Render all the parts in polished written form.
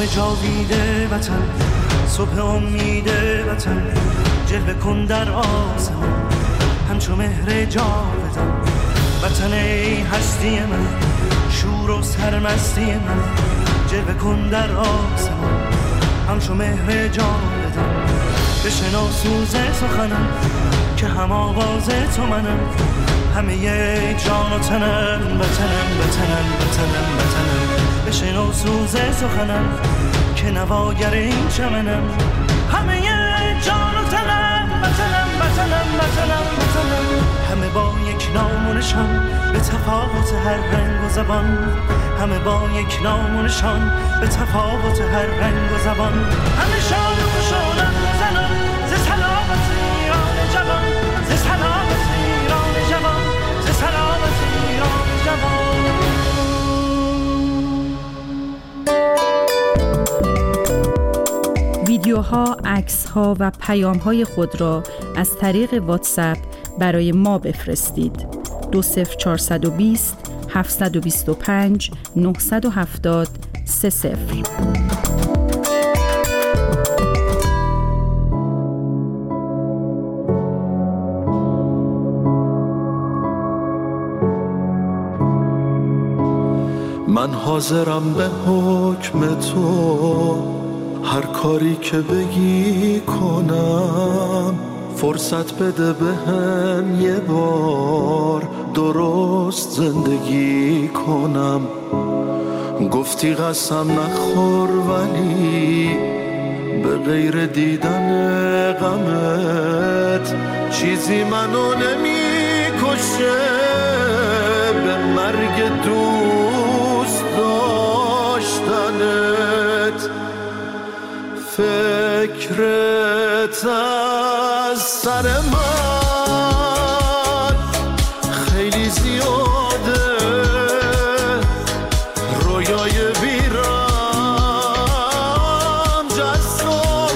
جاوید وطن، صبح امید وطن، جلوه کن در آسمان همچو مهر جاودان. وطن ای هستی من، شور و سرمستی من، جلوه کن در آسمان همچو مهر جاودان. بشنو سوز سخنم که هم آواز تو منم، همه جان و تنم، وطنم وطنم وطنم وطنم. بشنو سوز سخنم که نواگر این چمنم، همه جان و تنم، وطنم وطنم وطنم وطنم. همه با یک نام و نشان به تفاوت هر رنگ و زبان، همه با یک نام و نشان به تفاوت هر رنگ و زبان. همه شاد و خوشحالم زنان ز سلامت ایران جوان، ز سلامت ایران جوان، ز سلامت ایران جوان. ویدیوها، عکس‌ها و پیام‌های خود را از طریق واتساپ برای ما بفرستید. 20420 725 970 30. من حاضرم به حکم تو هر کاری که بگی کنم، فرصت بده بهم یه بار درست زندگی کنم. گفتی قسم نخور ولی به غیر دیدن غمت چیزی منو نمی‌کشه، به مرگ دوست داشتنت. فکرت از سر من خیلی زیاده، رویای بیرم جذاب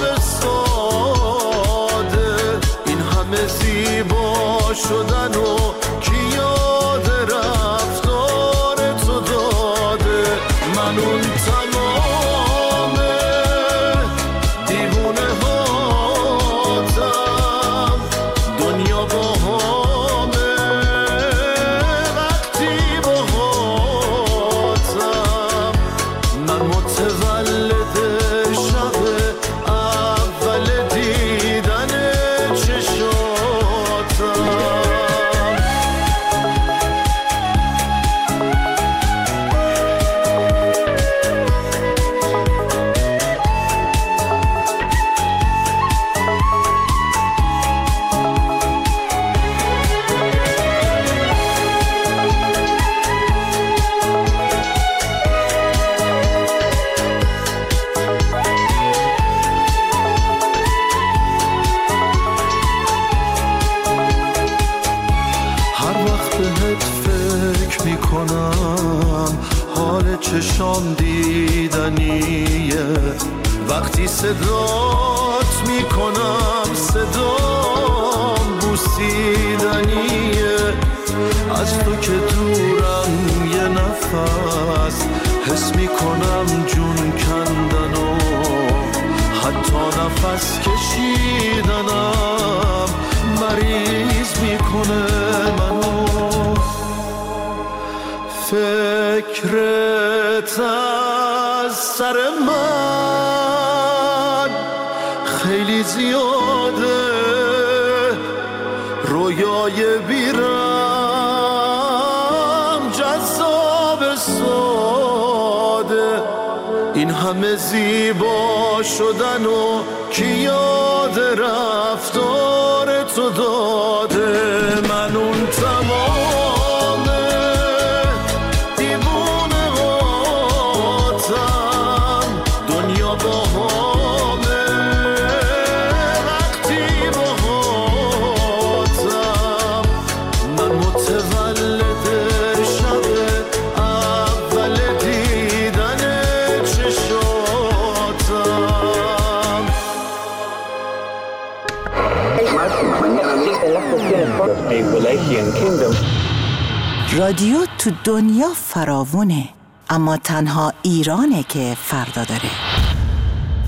ساده، این همه زیبا شدن و کی یاد رفتار تو داده. من اون تمام دیوونه هاتم، دنیا با همه وقتی با هاتم. من متولد شب اول دیدن چشاتم. حال چشام دیدنیه، وقتی صدات میکنم صدام بوسیدنیه. از تو که دورم یه نفس حس میکنم جون کندن و حتی نفس کشیدنم مریض میکنه منو. فکرت از سر من خیلی زیاده، رویای بیرم جذاب ساده، این همه زیبا شدن و کی یاد رفتار تو داده. من اون تمام رادیو تو دنیا فراوونه، اما تنها ایرانه که فردا داره.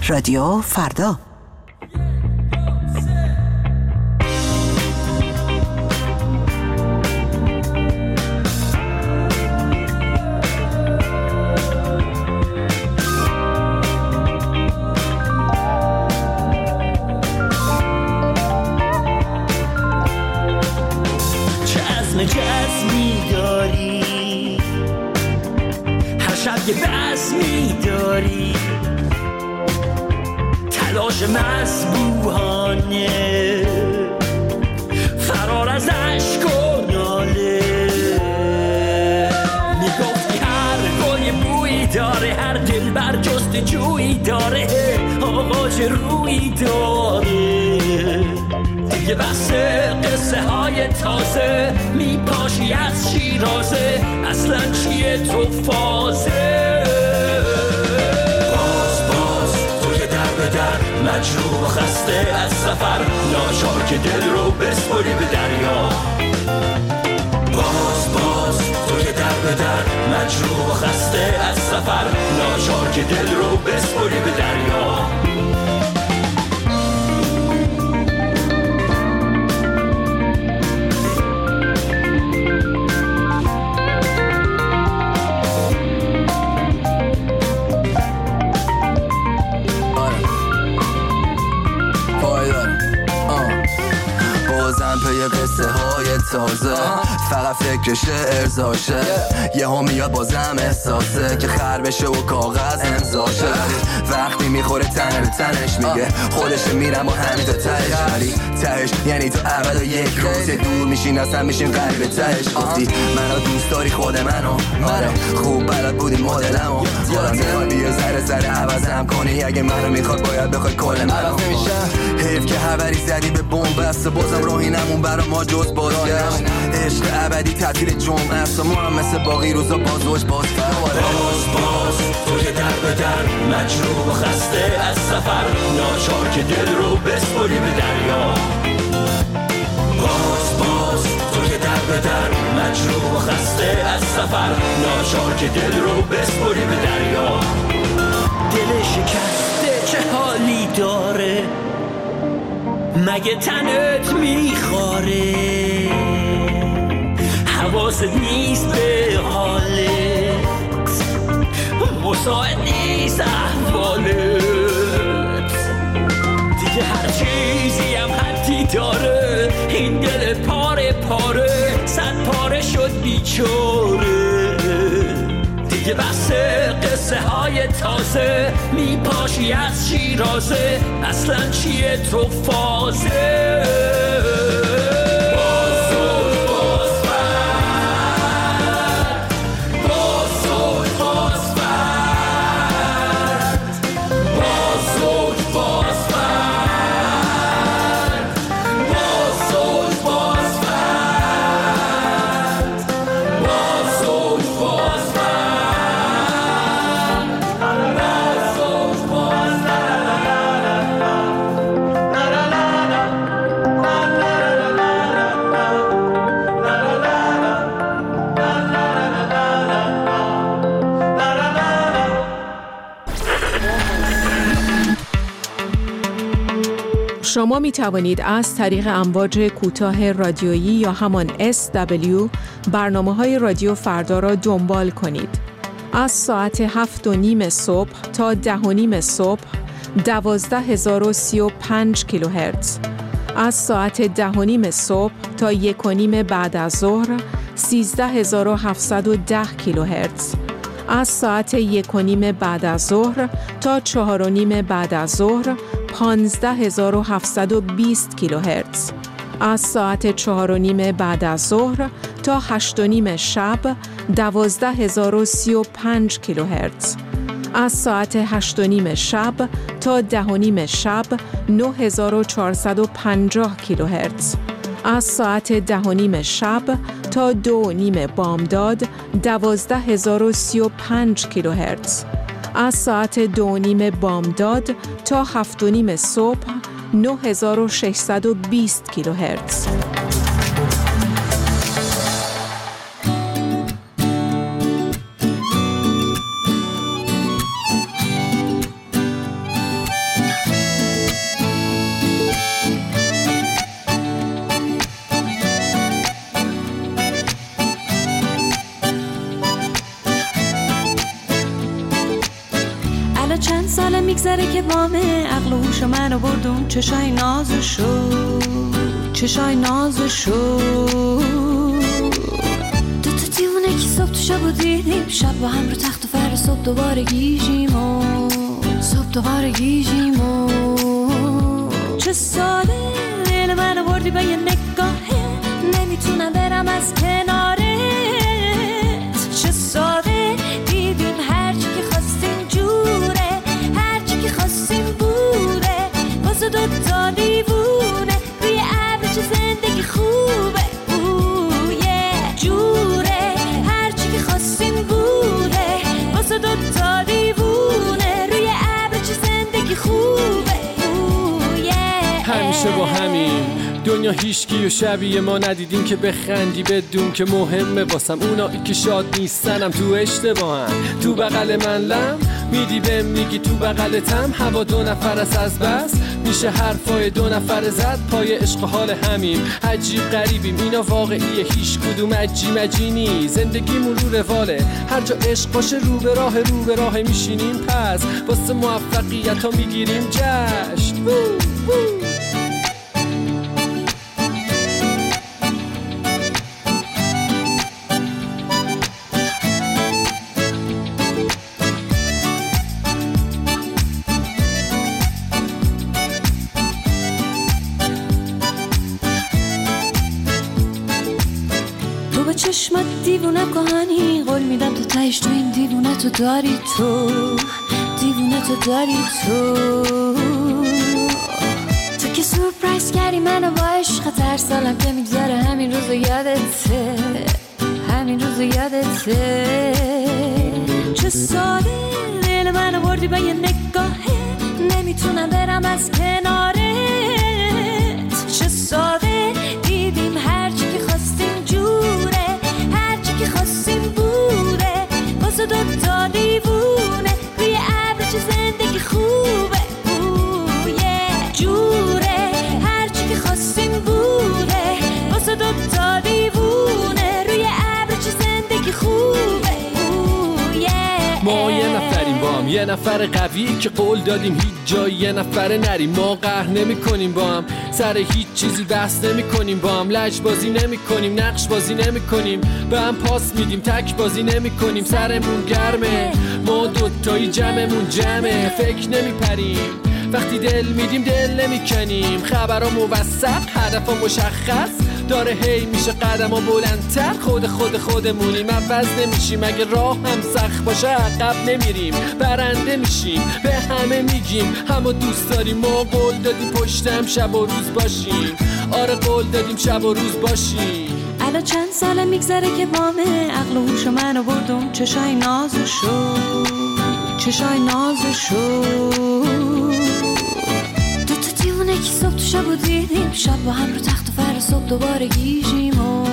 رادیو فردا. جزمی داری، هر شب یه بزمی داری، تلاش مسبوحانه، فرار از عشق و ناله. میگفتی هر گل بویی داره، هر دل بر جست جویی داره، آغاز رویی داره. دیگه بس قصه های تازه، میپاشی از شیرازه، اصلا چیه تو فازه؟ باز تو که در به در، مجروح و خسته از سفر، ناچار که دل رو بسپری به دریا. باز تو که در به در، مجروح و خسته از سفر، ناچار که دل رو بسپری به دریا. قصه های تازه، فقط فکرش ارزاشه، یه ها میاد بازم احساسه که خر بشه و کاغذ امضاشه. وقتی میخوره تن به تنش میگه خودش میرم و همین تا تهش، ولی تهش یعنی تو اول و یک روز دور میشین اصلا میشین قریب تهش. گفتی منو دوست داری خود منو، آره خوب بلد بودی مدلمو، حالا میخوای بیا ذره عوضم کنی، اگه منو میخواد باید بخوای کل منو. حیف که خبری زدی به بنبست، بازم راهی نمون برا ما جز بازگشت. عشق ابدی تعطیل جمعه است و ما هم مثل باقی روزا باز باز تو که در به در، مجروح و خسته از سفر، ناچار که دل رو بسپری به دریا. باز تو که در به در، مجروح و خسته از سفر، ناچار که دل رو بسپری به دریا. دل شکسته چه حالی داره، مگه تنت میخواره؟ حواست نیست به حالت، مساعد نیست احوالت. دیگه هر چیزی هم حدی داره، این دل پاره پاره صد پاره شد بیچاره. دیگه بس قصه های تازه، میپاشی از شیرازه، اصلا چیه تو فازه؟ شما می توانید از طریق امواج کوتاه رادیویی یا همان SW برنامه‌های رادیو فردا را دنبال کنید. از ساعت 7:30 صبح تا 10:30 صبح 12035 کیلوهرتز. از ساعت 10:30 صبح تا 1:30 بعد از ظهر 13710 کیلوهرتز. از ساعت 1:30 بعد از ظهر تا 4:30 بعد از ظهر 15720 کیلوهرتز. از ساعت 4:30 بعد از ظهر تا 8:30 شب 12035 کیلوهرتز. از ساعت 8:30 شب تا 10:30 شب 9450 کیلوهرتز. از ساعت 10:30 شب تا 2:30 بامداد 12035 کیلوهرتز. از ساعت 2:30 بامداد تا 7:30 صبح 9620 کیلوهرتز. الان چند ساله میگذره که وامه عقل و هوش منو بردون چشای نازشو دوتا دیوونه که صبح تو شب و دیدیم شب با هم رو تخت و فر صبح دوباره گیجیم و چه ساله دل منو بردی به یه نگاهه نمیتونم برم از کنارت چه ساده دیدیم هرچی که خواستیم جوره هرچی که خواستیم بوده واسه دوتا دیوونه روی ابر چه زندگی خوبه جوره هرچی که خواستیم بوده واسه دوتا دیوونه روی ابر چه زندگی خوبه همیشه با همین دنیا هیچکی و شبیه ما ندیدیم که بخندی بدون که مهمه واسم اونایی که شاد نیستنم تو اشتباهن تو بغل من لم میدی بهم میگی تو بغلتم هوا دو نفر از بس میشه حرفای دو نفر زد پای عشق حال همیم عجیب غریبیم اینا واقعیه هیچ کدوم عجی نی زندگیمون رو رواله هر جا عشق باشه رو به راه میشینیم پس واسه موفقیت ها میگیریم جشن چشمت دیوونه کهانی قول میدم تو تهش تو این دیوونه تو داری تو که سورپرایز کردی منو با عشق هر سالم که میگذره همین روزو یادته چه ساده دل منو بردی به یه نگاهه نمیتونم برم از کنارت چه ساده دیدیم هرچی که خواستیم جوره هرچی که خواستیم بوده واسه دوتا دیوونه روی ابر چه زندگی خوبه جوره هرچی که خواستیم بوده واسه دوتا دیوونه روی ابر چه زندگی خوبه ما یه نفریم با هم یه نفر قوی که قول دادیم هیچ جایی یه نفر نریم ما قهر نمی کنیم با هم سر هیچ چیزی بحث نمی کنیم با هم لج بازی نمی کنیم نقش بازی نمی کنیم به هم پاس میدیم تک بازی نمی کنیم سرمون گرمه ما دوتایی جمعمون جمعه فکر نمی پریم وقتی دل میدیم دل نمی کنیم خبرها موثق هدفها مشخص داره هی میشه قدم ها بلندتر خودمونیم عوض نمیشیم اگه راه هم سخت باشه عقب نمیریم برنده میشیم به همه میگیم همه دوست داریم ما قول دادیم پشتم شب و روز باشیم آره قول دادیم شب و روز باشیم الان چند ساله میگذره که وامه عقل و هوش منو بردم چشای نازشو دوتا دیوونه که صبح تو شب و دیدیم شب با هم رو تخت و فر صبح دوباره گیجیم و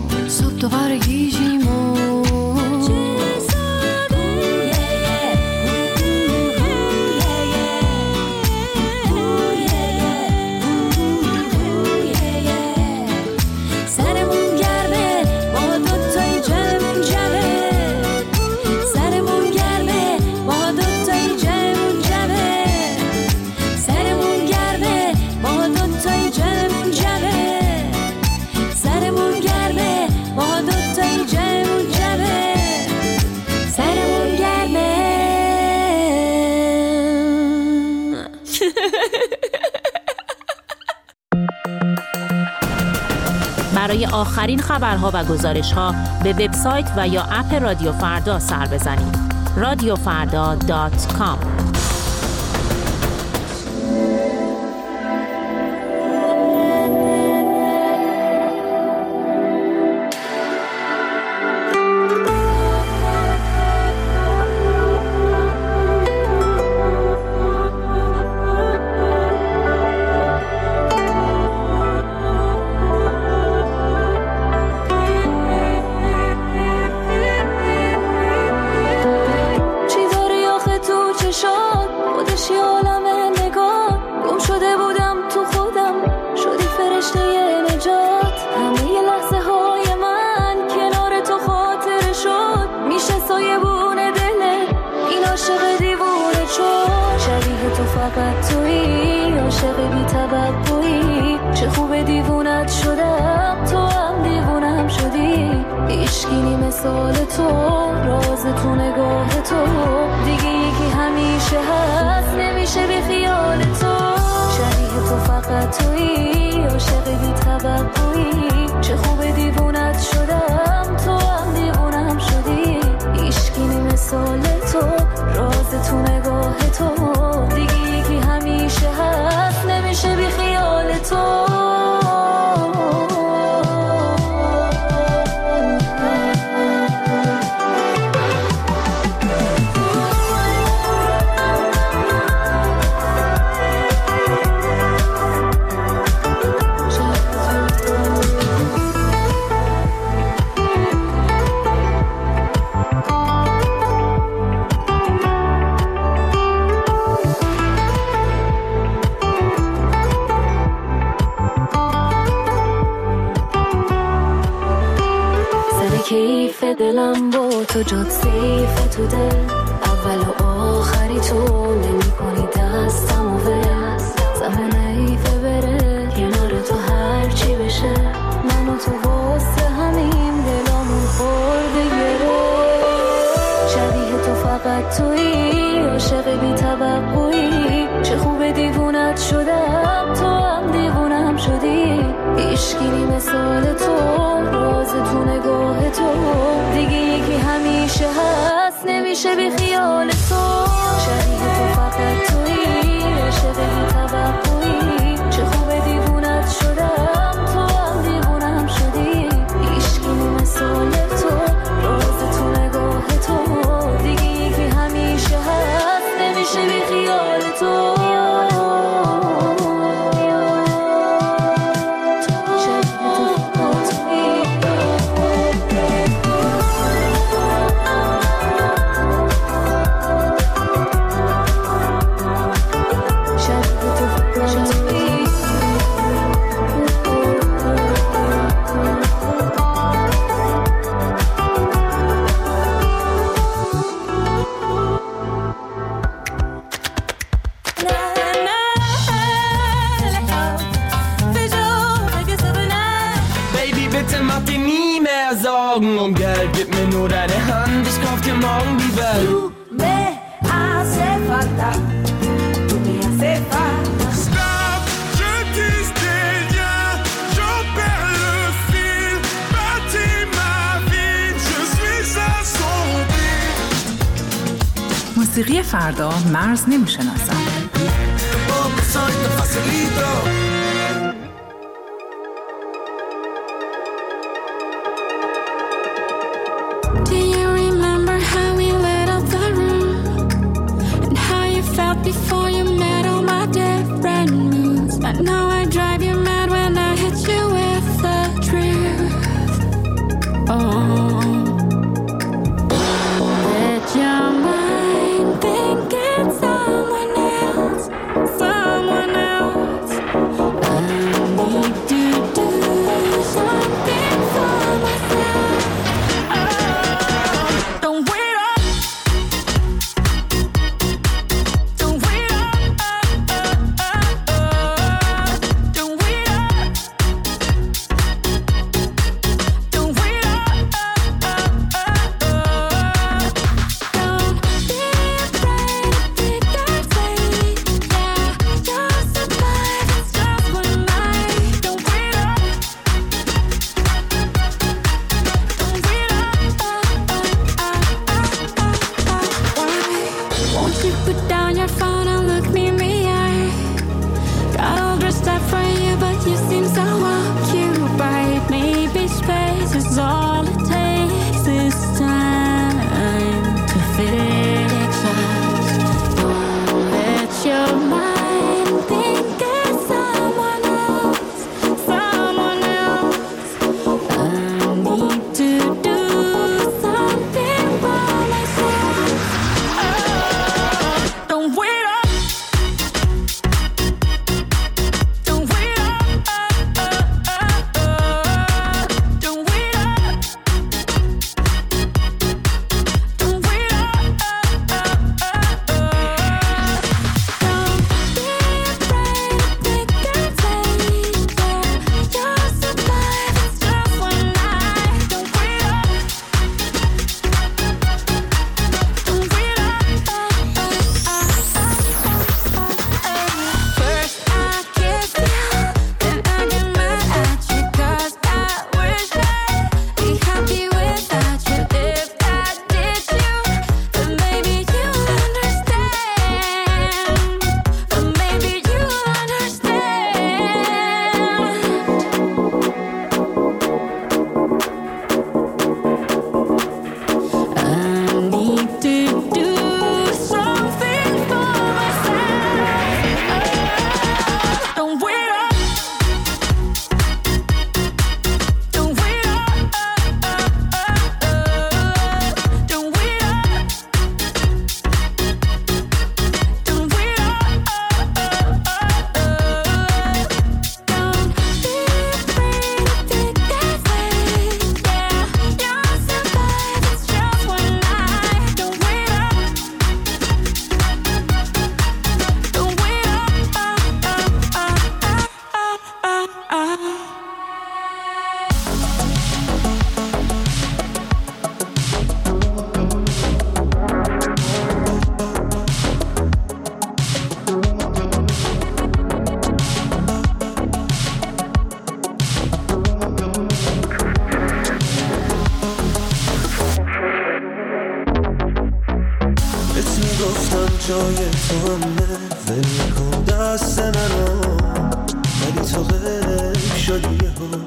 برای آخرین خبرها و گزارش‌ها به وبسایت و یا اپ رادیو فردا سر بزنید. radiofarda.com چی داری آخه تو چشات فقط تویی، عاشق بی توقعی. چه خوب دیوونت شدم، تو هم دیوونم شدی. هیچکی مثال تو، راز تو نگاه تو. دیگه یکی همیشه هست، نمیشه بی خیال تو. شبیه تو فقط تویی، عاشق بی توقعی. چه خوب دیوونت شدم، تو هم دیوونم شدی. هیچکی مثال تو، راز تو نگاه تو. دیگه یکی همیشه هست، نمیشه بی خیال تو. کیف دلم با تو جات سیف تو دل. اول و آخری تو نمی کنی دستم و ول. زمان ایفه بره کنار تو هر چی بشه. من و تو واسه همین دلامون خورده گره. شبیه تو فقط تویی، عاشق بی توقعی. چه خوب دیوونت شدم، تو هم دیوونم شدی. هیچکی مثال تو، راز تو نگاه تو. دیگه یکی همیشه هست، نمیشه بی خیال تو. شبیه تو فقط تویی، عاشق بی توقعی. چه خوب دیوونت شدم، تو هم دیوونم شدی. هیچکی مثال تو، راز تو نگاه تو. دیگه یکی همیشه هست، نمیشه بی خیال تو. Und Geld, gib mir nur deine Hand, ich kauf dir morgen die Welt. Tu me hace falta, tu me hace falta. Stop, je tisse des liens, j'en perds le fil. Bâtis ma vie, je suis assombri. موسیقی فردا مرز نمیشناسد. Before you met all my different moods, I know I drive you mad when I hit you with the truth. Oh, let your mind think it's someone else, someone else. I need to do something for myself. Oh, don't wait up. بهت میگفتم جای تو همه ول کن دست منو، ولی تو غیب شدی یهو.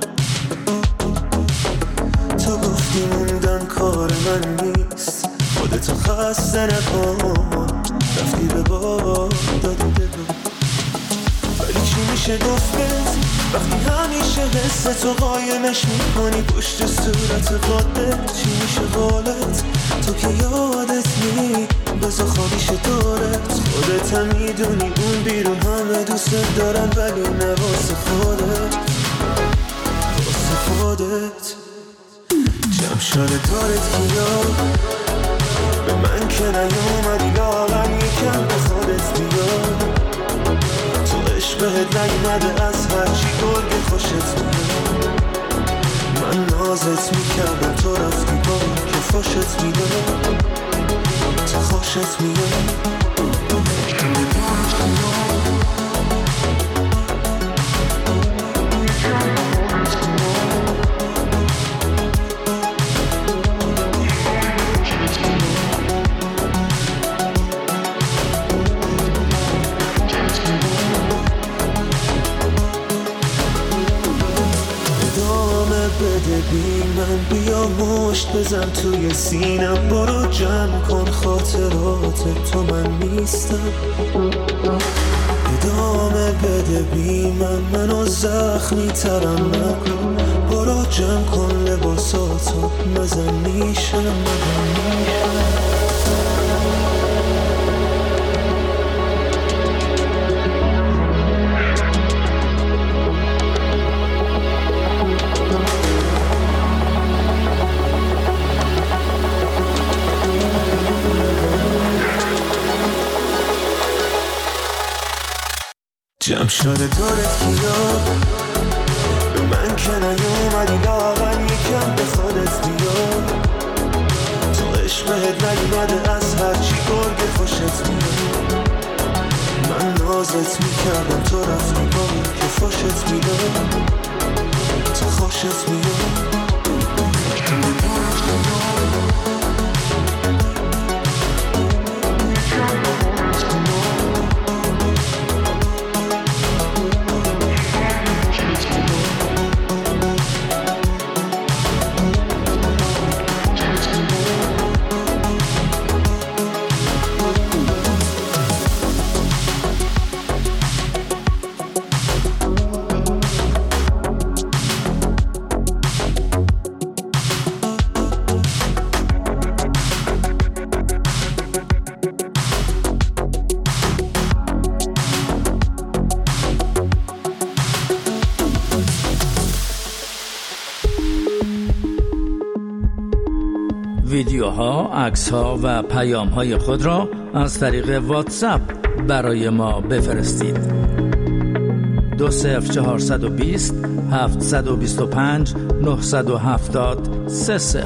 تو گفتی موندن کار من نیست، خودتو خسته نکن، رفتی به باد دادی دلو. ولی چی میشه گفت وقتی همیشه حس تو قایمش میکنی پشت صورت خودت؟ چی میشه قولت تو که یادت نی بزا خالیش دارت؟ خودت هم میدونی اون بیرون همه دوست دارن، ولی نه واسه خودت، واسه خودت. جمع شده دارت کیا به من که نیومدی لاغم یکم به خودت بیا. تو عشق بهت نیومده از هرچی گرگ خوشت میاد. من نازت میکردم تو رفتی با که خوشت میاد، تو خوشت میاد. بده بی من بیا مشت بزن توی سینم، برو جمع کن خاطرات تو من نیستم. ادامه بده بی منو زخمی ترم نکن، برو جمع کن لباساتو مزن میشم. جمع شده دارت کیا به من که نیومدی لاغم یکم به خودت بیا. تو عشق بهت نیومده از هرچی گرگ خوشت میاد. من نازت میکردم تو رفتی با که خوشت میاد، تو خوشت میاد. ویدیوها، عکس‌ها و پیام‌های خود را از طریق واتساپ برای ما بفرستید. 20420 725 970 30.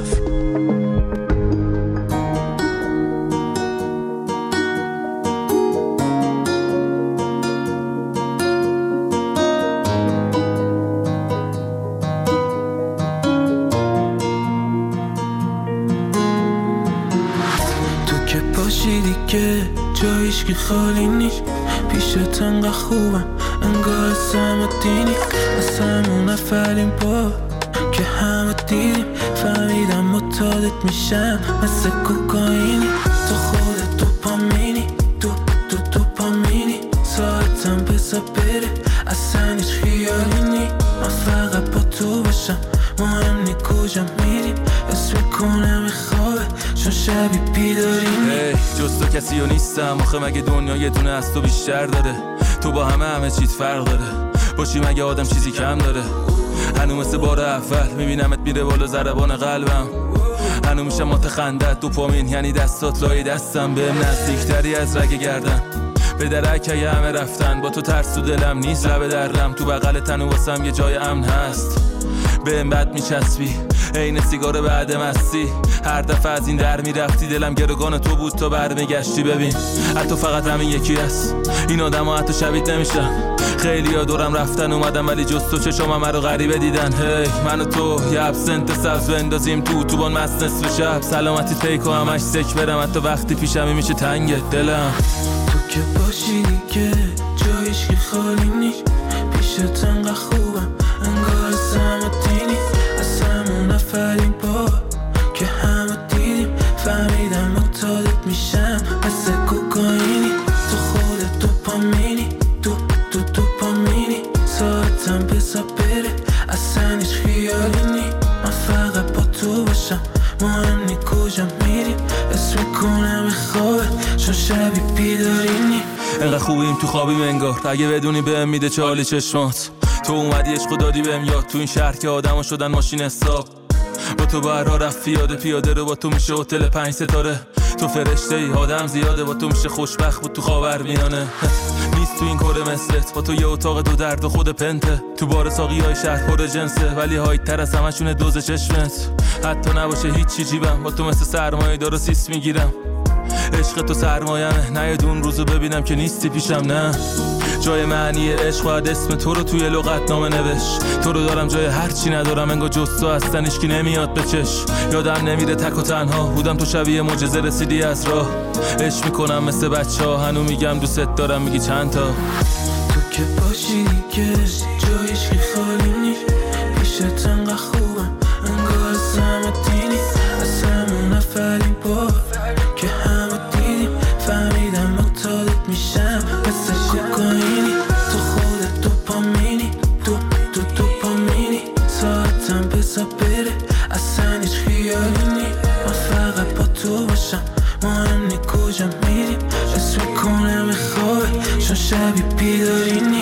که خالی نیست پیشت انقدر خوبم انگار سمتینی از همون اولین بار که همه دیدیم فهمیدم متعادت میشم مثل کوکائینی. تو خودت دوپامینی دوپامینی ساعتم بزا بره اصلا هیچ خیالی نی. من فقط با تو باشم مهم نی کجا میریم اسم کنم خوابه چون شبی بیدارینی. جز تو کسی رو نیستم آخه مگه دنیا یه دونه از تو بیشتر داره؟ تو با همه چیز فرق داره باشی مگه آدم چیزی کم داره؟ هنو مثل بار اول میبینمت میره بالا ضربان قلبم، هنو میشم متخندت دوپامین یعنی دستات لای دستم بهم نزدیکتری از رگ گردن. به درک همه رفتن با تو ترس تو دلم نیست لب درم، تو بغل تنو واسم یه جای امن هست. بهم بد میچسبی عین سیگار بعد مستی، هر دفعه از این در میرفتی دلم گروگان تو بود تا برمیگشتی. ببین حتی فقط همین یکی هست این آدم ها حتی شبیت نمیشن، خیلی ها دورم رفتن اومدن ولی جز تو چشام رو غریبه دیدن. هی من و تو یه ابسنت سبز بندازیم تو بان مست نصف شب، سلامتی پیکو همش سک برم حتی وقتی پیشمی میشه تنگ دلم. تو که باشی دیگه جایش که خالی نی، پیشت انقدر خوبم انگار سمتینی، از همون نفرین بار که همه دیدیم فهمیدم متعادت میشم مثل کوکائینی، تو خودت دوپامینی دوپامینی، ساعتم بزا بره اصلا هیچ خیالی نی، من فقط با تو باشم مهم نی کجا میریم، اسم میکنم خوابه چون شبی بیدارینی. انقدر خوبیم تو خوابیم انگار، اگه بدونی بهم میده چالی چشمات، تو اومدی عشقو دادی بهم یاد، تو این شهر که آدما شدن ماشین حساب، با تو برا رفت پیاده رو با تو میشه هتل 5 ستاره، تو فرشته ای آدم زیاده با تو میشه خوشبخت بود تو خاورمیانه، نیست تو این کره مثلت، با تو یه اتاق دو درد و خود پنته، تو بار ساقی های شهر پر جنسه ولی هایت تر از همشونه دوز چشمت، حتی نباشه هیچی جیبم با تو مثل سرمایه دارو سیس میگیرم، عشق تو سرمایمه نه اون روزو ببینم که نیستی پیشم، نه جای معنی عشق باید اسم تو رو توی لغتنامه نوشت، تو رو دارم جای هرچی ندارم انگار جز تو هستن هیچکی نمیاد به چش، یادم نمیره تک و تنها بودم تو شبیه معجزه رسیدی از راه، عشق میکنم مثل بچه ها هنو میگم دوست دارم میگی چند تا، تو که باشی دیگه جایش که خالی نی، پیشت انقدر خوبم انگار سمتینی، از همون نفرین بار که همه دیدیم فهمیدم متعادت میشم مثل کوکائینی، تو خودت دوپامینی دوپامینی، ساعتم بزا بره اصلا هیچ خیالی نی، من فقط با تو باشم مهم نی کجا میریم، اسم میکنم خوابه چون شبی بیدارینی.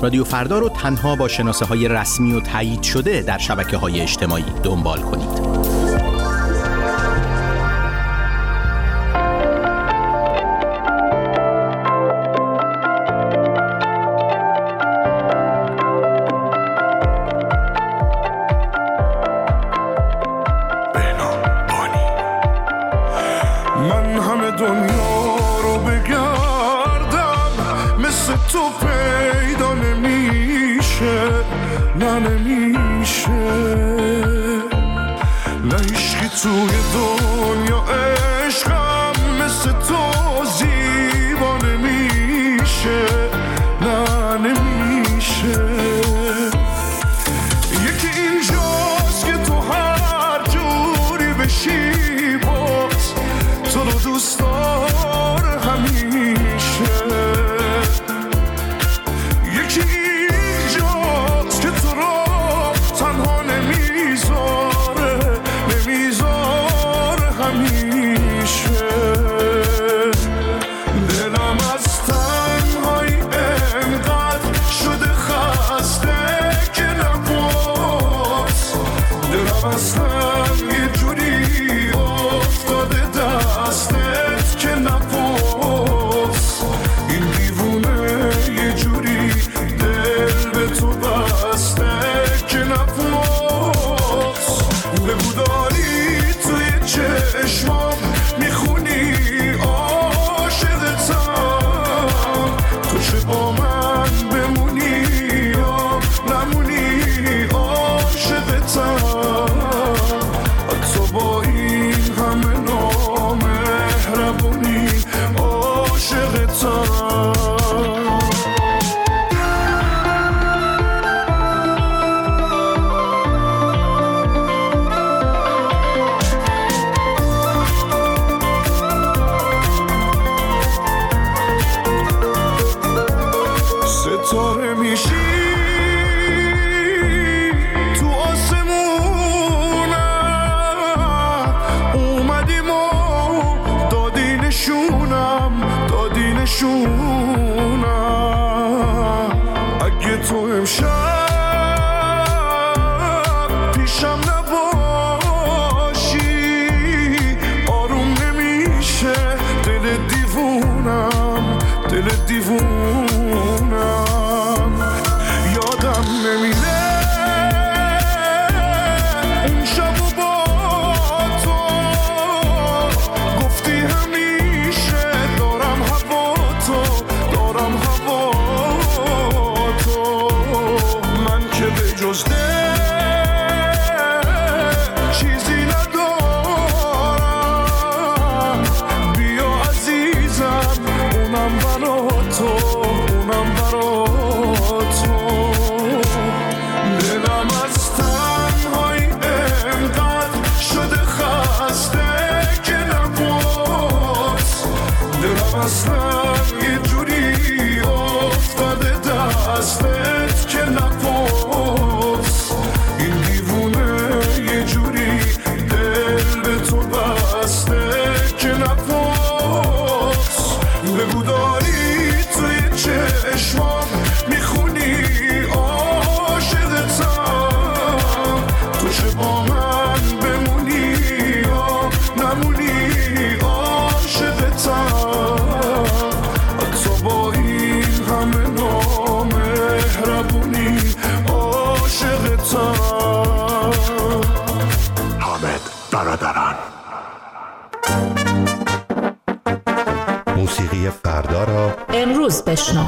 رادیو فردا رو تنها با شناسه‌های رسمی و تایید شده در شبکه‌های اجتماعی دنبال کنید. توی دنیا عشقم مثل تو زیبا نمیشه، نه نمیشه. یکی اینجاست که تو هر جوری بشی باز تو رو دوست داره همیشه. یکی اینجاست که تو رو تنها نمیذاره همیشه. دلم از تنهایی انقدر شده خسته که نباز، دلم اصلا یه جوری افتاده دستت که نباز. این دیوونه یه جوری دل به تو بسته که نباز. بگو داری توی چشمام میخونی عاشقتم، تو چه با من بمونی یا نمونی عاشقتم. حتی با این همه نامهربونی عاشقتم. ستاره میشی تو آسمونم، اومدیم و دادی نشونم. اگه تو امشب پیشم نباشی آروم نمیشه دل دیوونم. یادم نمیره اون شب و با تو گفتی همیشه دارم هوا تو. من که به جز چیزی ندارم، بیا عزیزم اونم برا تو. دلم از تنهایی انقدر شده خسته که نباز، دلم اصلا یه جوری افتاده دستت که نباز. این دیوونه یه جوری دل به تو بسته که نباز. بگو داری توی چشمام میخونی عاشقتم، تو چه با من بمونی یا نمونی عاشقتم. حتی با این همه نامهربونی عاشقتم. حامد برادران. موسیقی فردا را امروز بشنو.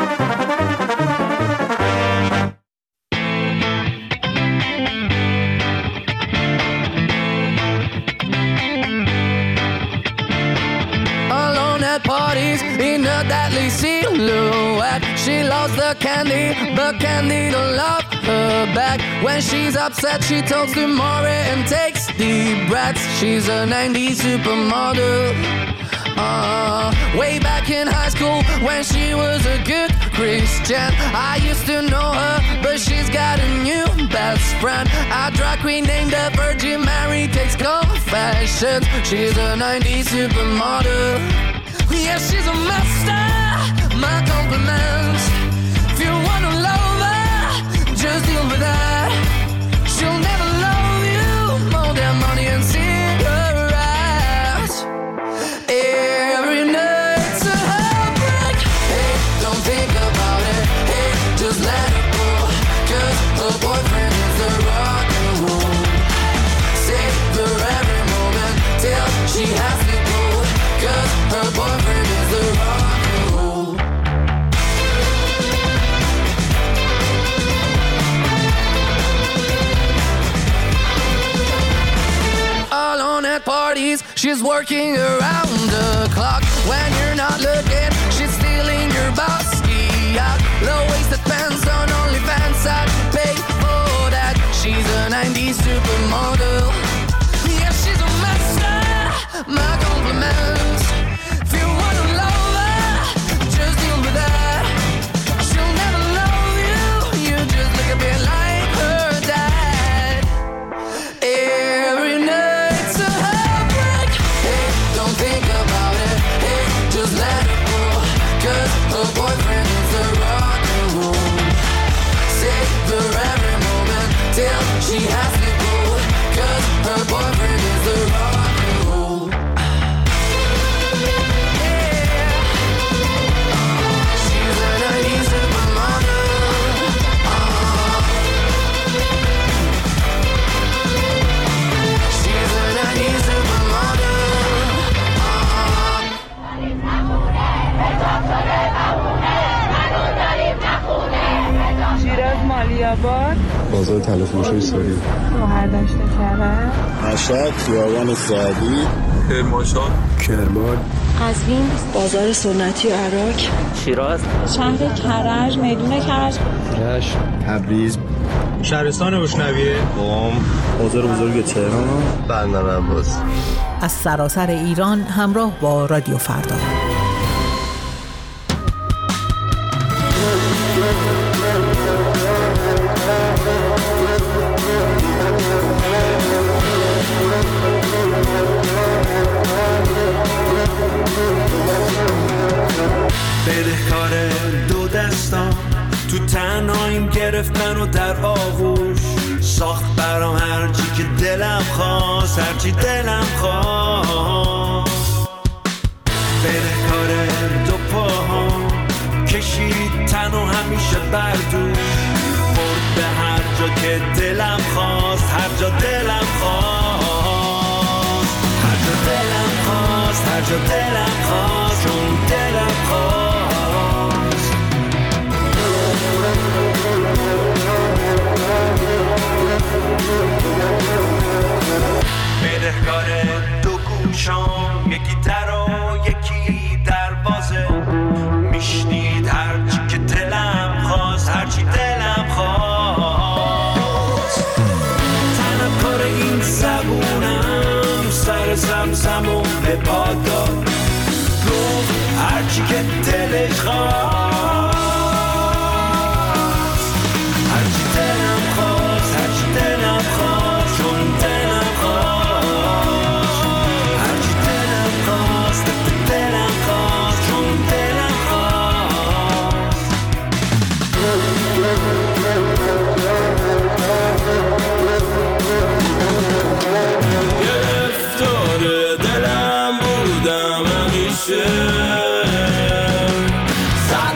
Alone at parties in a deadly silhouette. She loves the candy, but candy don't love her back. When she's upset, she talks to Maury and takes deep breaths. She's a 90s supermodel. Way back in high school when she was a good Christian, I used to know her, but she's got a new best friend. A drag queen named the Virgin Mary takes confessions. She's a 90s supermodel. Yeah, she's a master. My compliments. If you wanna love is she's working around the clock. When you're not looking, she's stealing your bossy out. Low-waisted pants on OnlyFans, I'd pay for that. She's a 90s supermodel. Yeah, she's a master. My compliments. If you wanna love her, just deal with that. She'll never love you. You just look a bit like her dad. Every night's a heartbreak. Hey, don't think about it. Hey, just let it go. 'Cause her boyfriend is a rock and roll. Savor every moment till she has to go. 'Cause her boyfriend is a rock and roll. Yeah. She's a 90s supermodel. She's a 90s supermodel. شیراز مالیاباد بازار تلفروشی ساری شوهر داشته کرد مشهد خیابان سعدی کرمانشاه کرمان قزوین بازار سنتی عراق شیراز شهر کرج میدون کرج رشت تبریز شهرستان بشنویه قم بازار بزرگ تهران بندر عباس. از سراسر ایران همراه با رادیو فردا. بدهکار دو دستان تو تنهاییم گرفتن و در آغوش ساخت برام هرچی که دلم خواست هرچی دلم خواست. بدهکار دو پاهام کشید تن و همیشه بردوش برد به هر جا که دلم خواست هر جا دلم خواست هر جا دلم خواست هر جا دلم خواست چون دلم خواست. بدهکار دو گوشام یکی در و یکی دروازه میشنید هرچی که دلم خواست هرچی دلم خواست. تنم کار این زبونم سر زمزمون به پاد داد گفت هرچی که دلش خواست هرچی دلم خواست هرچی دلم خواست چون دلم خواست هرچی دلم خواست دلم خواست چون دلم خواست. گرفتار دلم بودم همیشه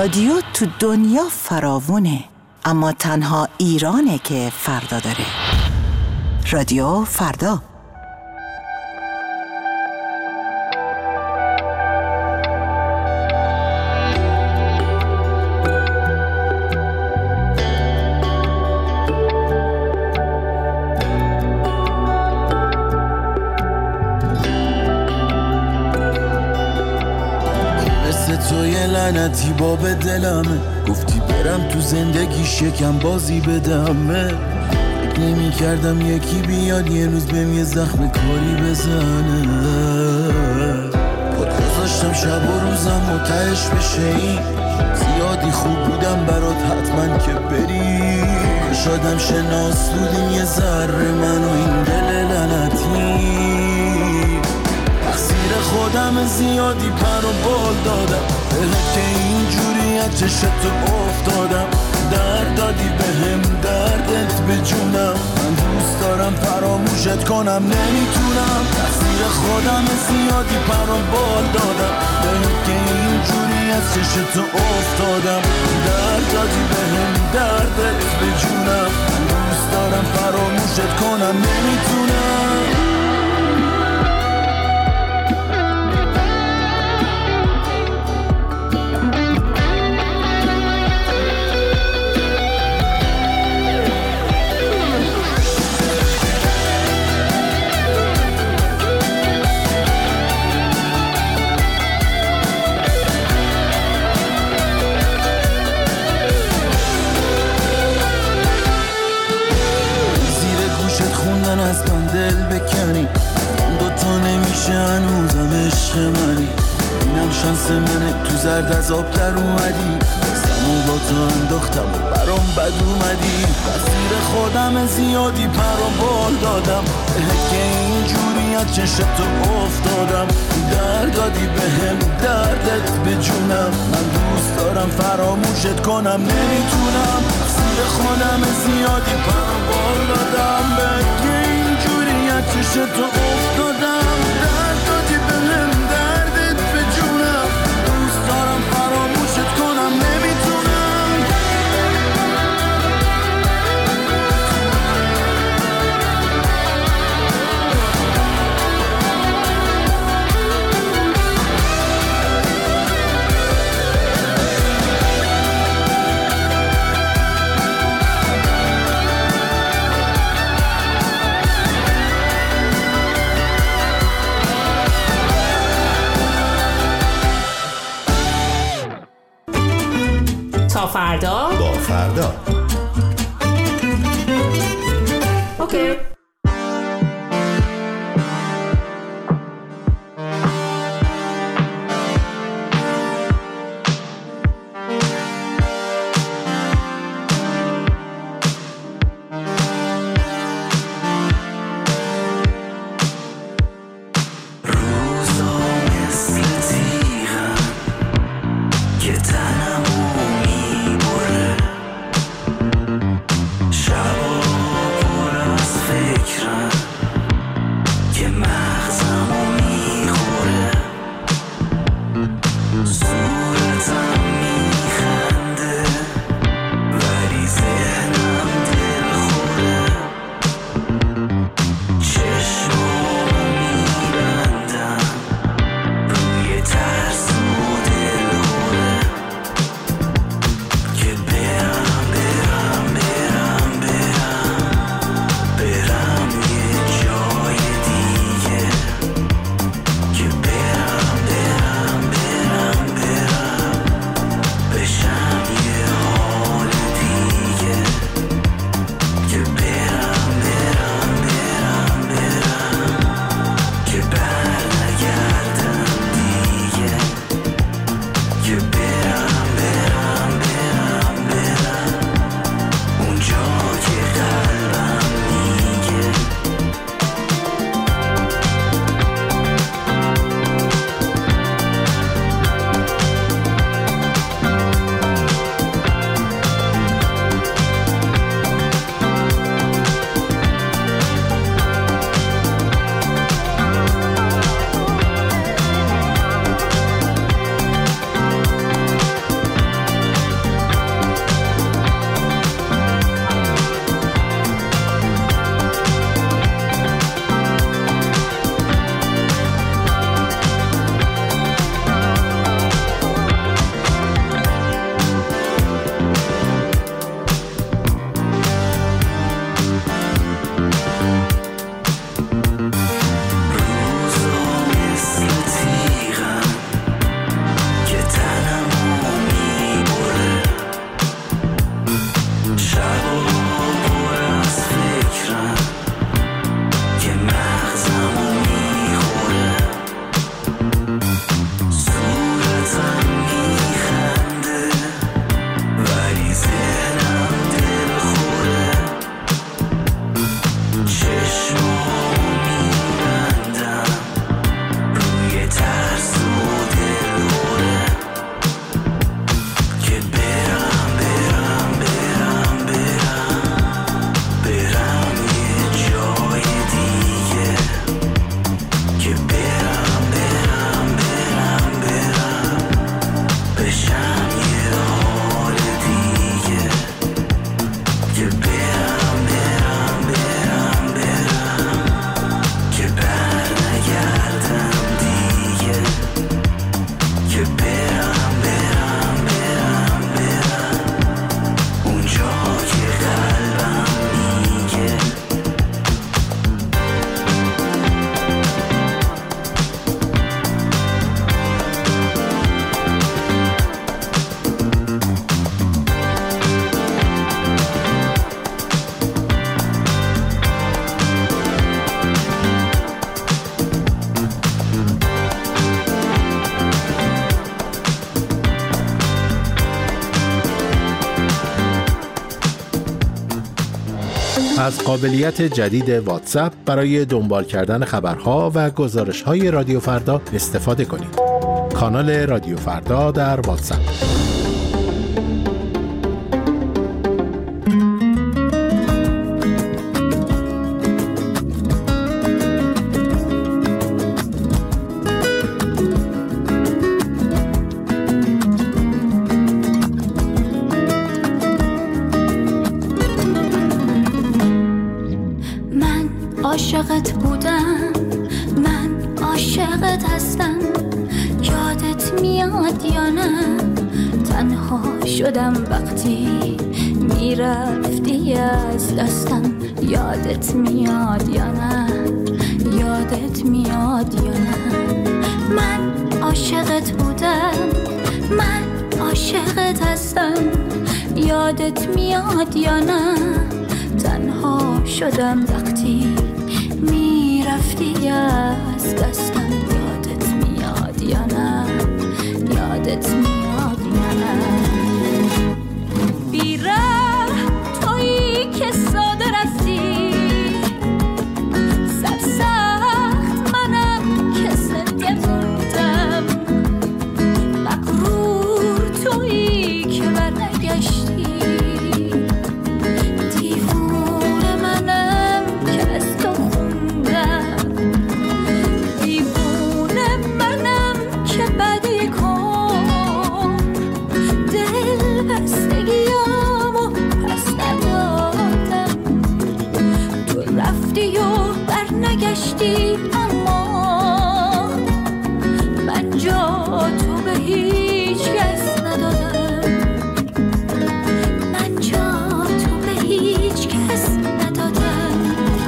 رادیو تو دنیا فراوونه، اما تنها ایرانه که فردا داره. رادیو فردا. لعنتی باب دلمه، گفتی برم تو زندگی شکم بازی بدمه. فکر نمی کردم یکی بیاد یه روز بهم یه زخم کاری بزنه. پاد گذاشتم شب و روزم و تهش بشه این زیادی خوب بودم برات حتما که بری. شادم شناس بودیم یه ذره من و این دل لعنتی. تقصیر خودم زیادی پر و بال دادم بهت که اینجوری از چشتو افتادم. درد دادی بهم دردت به جونم، من دوست دارم فراموشت کنم نمیتونم. تقصیر خودم زیادی پر و بال دادم بهت که اینجوری از چشتو افتادم. درد دادی بهم دردت به جونم، من دوست دارم فراموشت کنم نمیتونم. از من دل بکنی دوتا نمیشه هنوزم عشق منی. اینم شانس منه تو زرد از آب در اومدی. سمو با تو انداختم و برام بد اومدی. تقصیر خودم زیادی پر و بال دادم بهت که اینجوری از چشتو افتادم. درد دادی بهم دردت به جونم، من دوست دارم فراموشت کنم نمیتونم. تقصیر خودم زیادی پر و بال دادم بهت که اینجوری از چشتو افتادم. درد دادی بهم دردت به جونم، دوست دارم فراموشت کنم نمیتونم. تا فردا با فردا. اوکی. شبا پر از از قابلیت جدید واتساپ برای دنبال کردن خبرها و گزارش‌های رادیو فردا استفاده کنید. کانال رادیو فردا در واتساپ. عاشقت بودم، من عاشقت هستم، یادت میاد یا نه؟ تنها شدم وقتی میرفتی از دستم، یادت میاد یا نه؟ یادت میاد یا نه؟ من عاشقت بودم، من عاشقت هستم، یادت میاد یا نه؟ تنها شدم وقتی میرفتی از دستم، یادت میاد یا نه؟ یادت میاد یا نه؟ بیره تویی که ساده رفتی، سرسخت منم که زنده موندم، مغرور تویی که برنگشتی، اما من جا تو به هیچ کس ندادم، من جا تو به هیچ کس ندادم.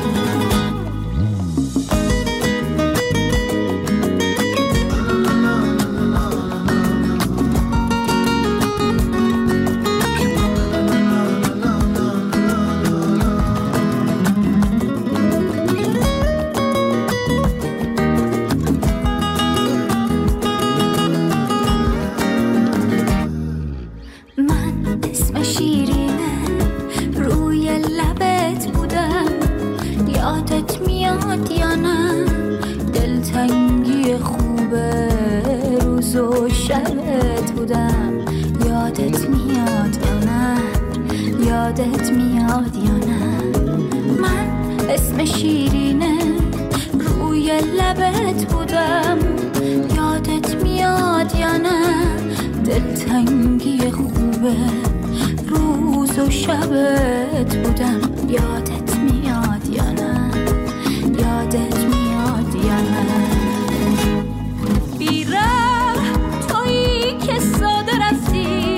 یادت میاد یا نه؟ من اسم شیرینه روی لبت بودم، یادت میاد یا نه؟ دلتنگی خوبه روز و شبت بودم، یادت میاد یا نه؟ یادت میاد یا نه؟ بیره تویی که ساده رفتی،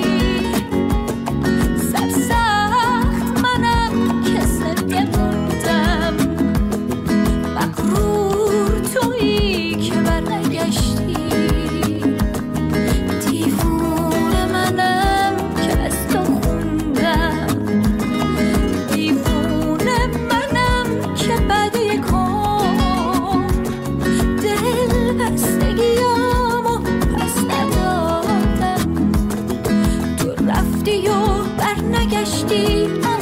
برنگشتی